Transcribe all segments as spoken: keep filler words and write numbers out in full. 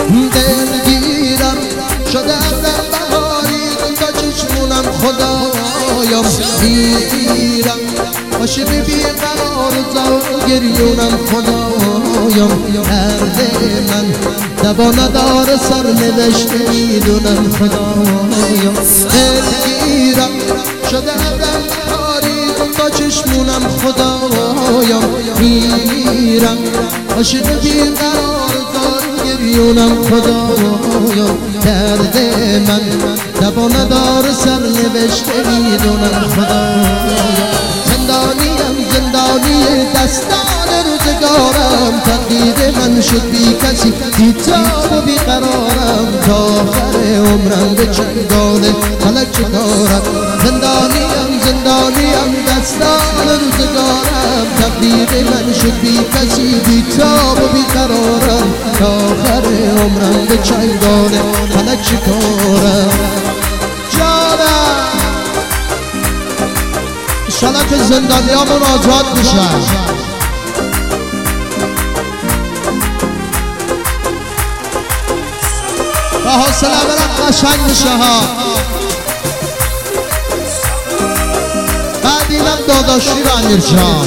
دلگیرم شده ازم بهاری تا چشمونم خدایم میگیرم باشی بی بی قرار تا گریونم خدایم درد من دوا نداره سر نوشته میدونم خدایم دلگیرم شده ازم بهاری تا چشمونم خدایم میمیرم عاشق بیقرار دار گریونم خدایم درد من دوا نداره سر نوشته میدونم خدایم زندانیم زندانی دستان روزگارم تقدیر من شد بی کسی بی تاب و بی قرارم تا آخر عمرم به چنگال فلک چکارم زندانیم زندانیم دستان روزگارم تقدیر من شد بی کسی بی تاب و بی قرارم تا آخر عمرم به چنگال فلک چکارم جانم انشالله که زندانی همون آزاد میشن با حوصله برم قشنگ میشه ها بعد اینم داداشی رو امیر جان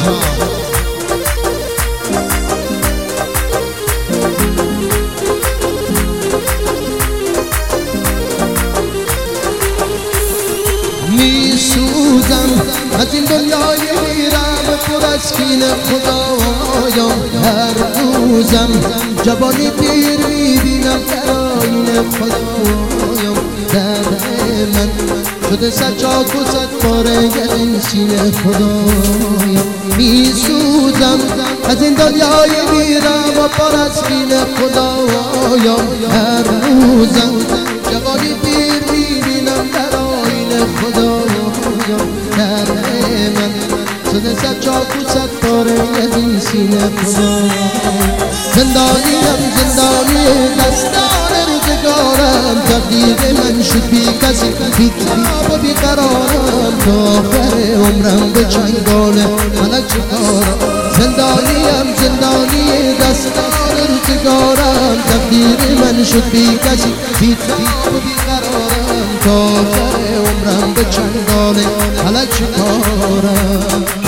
میسوزم از این دنیای میرم پر از کین خدایم هر روزم جوانی پیر میبینم در آینه خدایم درد من شده سجاک و صد پاره این سینه خدایم میسوزم از این دنیای میرم و پر از کین خدایم هر روزم جوانی پیر میبینم در آینه خدایم درد من شده سجاک و صد پاره این سینه خدایم زندانیم زندانی دستان روزگارم تقدیر من شد بی کسی بی تاب و بی قرارم تا آخر عمرم به چنگال فلک چکارم زندانیم زندانی دستان روزگارم تقدیر من شد بی کسی بی تاب و بی قرارم تا آخر عمرم به چنگال فلک چکارم